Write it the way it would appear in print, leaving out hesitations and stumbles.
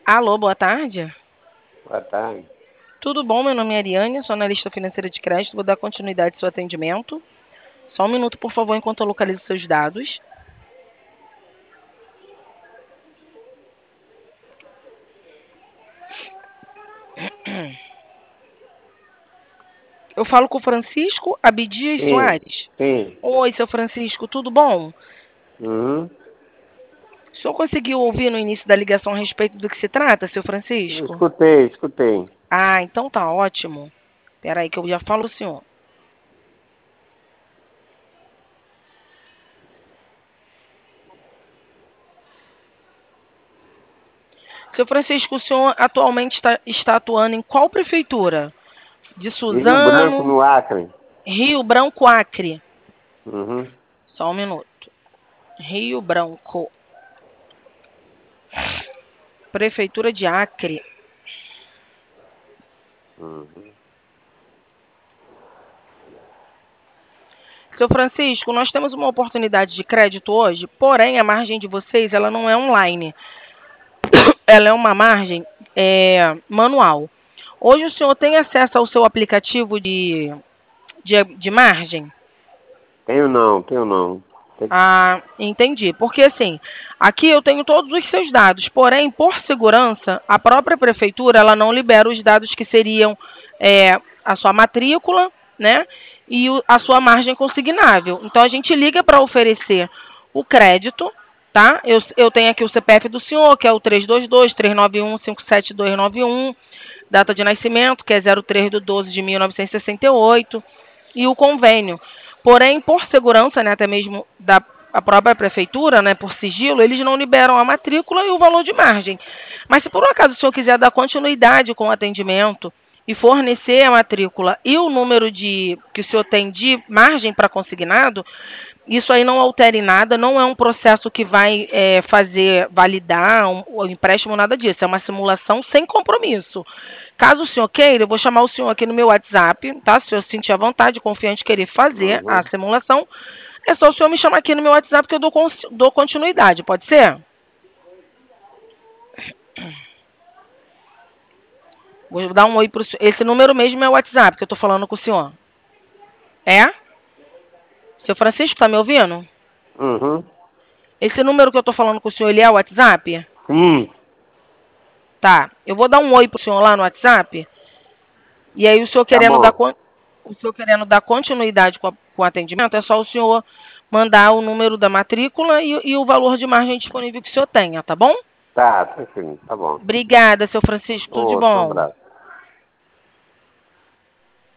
Alô, boa tarde. Boa tarde. Tudo bom? Meu nome é Ariane, sou analista financeira de crédito. Vou dar continuidade ao seu atendimento. Só um minuto, por favor, enquanto eu localizo seus dados. Eu falo com o Francisco Abdias Sim, Soares. sim. Oi, seu Francisco, tudo bom? Uhum. O senhor conseguiu ouvir no início da ligação a respeito do que se trata, seu Francisco? Escutei. Ah, então tá ótimo. Espera aí que eu já falo o senhor. Seu Francisco, o senhor atualmente está atuando em qual prefeitura? De E Rio Branco, Suzano, no Acre. Rio Branco, Acre. Uhum. Só um minuto. Rio Branco. Prefeitura de Acre. Uhum. Seu Francisco, nós temos uma oportunidade de crédito hoje, porém a margem de vocês ela não é online. Ela é uma margem manual. Hoje o senhor tem acesso ao seu aplicativo de margem? Tenho não. Ah, entendi. Porque assim, aqui eu tenho todos os seus dados, porém, por segurança, a própria prefeitura ela não libera os dados que seriam a sua matrícula, né? E a sua margem consignável. Então a gente liga para oferecer o crédito, tá? Eu tenho aqui o CPF do senhor, que é o 322-391-57291, data de nascimento, que é 03/12/1968, e o convênio. Porém, por segurança, né, até mesmo da a própria prefeitura, né, por sigilo, eles não liberam a matrícula e o valor de margem. Mas se por um acaso o senhor quiser dar continuidade com o atendimento e fornecer a matrícula e o número que o senhor tem de margem para consignado, isso aí não altera em nada, não é um processo que vai fazer validar o empréstimo, nada disso. É uma simulação sem compromisso. Caso o senhor queira, eu vou chamar o senhor aqui no meu WhatsApp, tá? Se o senhor se sentir à vontade, confiante, querer fazer a Uhum. simulação, é só o senhor me chamar aqui no meu WhatsApp que eu dou continuidade, pode ser? Vou dar um oi pro senhor. Esse número mesmo é o WhatsApp que eu tô falando com o senhor. É? Seu Francisco, tá me ouvindo? Uhum. Esse número que eu tô falando com o senhor, ele é o WhatsApp? Sim. Tá. Eu vou dar um oi pro senhor lá no WhatsApp. E aí Tá bom. o senhor querendo dar continuidade com o atendimento, é só o senhor mandar o número da matrícula e o valor de margem disponível que o senhor tenha, tá bom? Tá, tranquilo. Tá bom. Obrigada, seu Francisco. Tudo de Outro bom. abraço.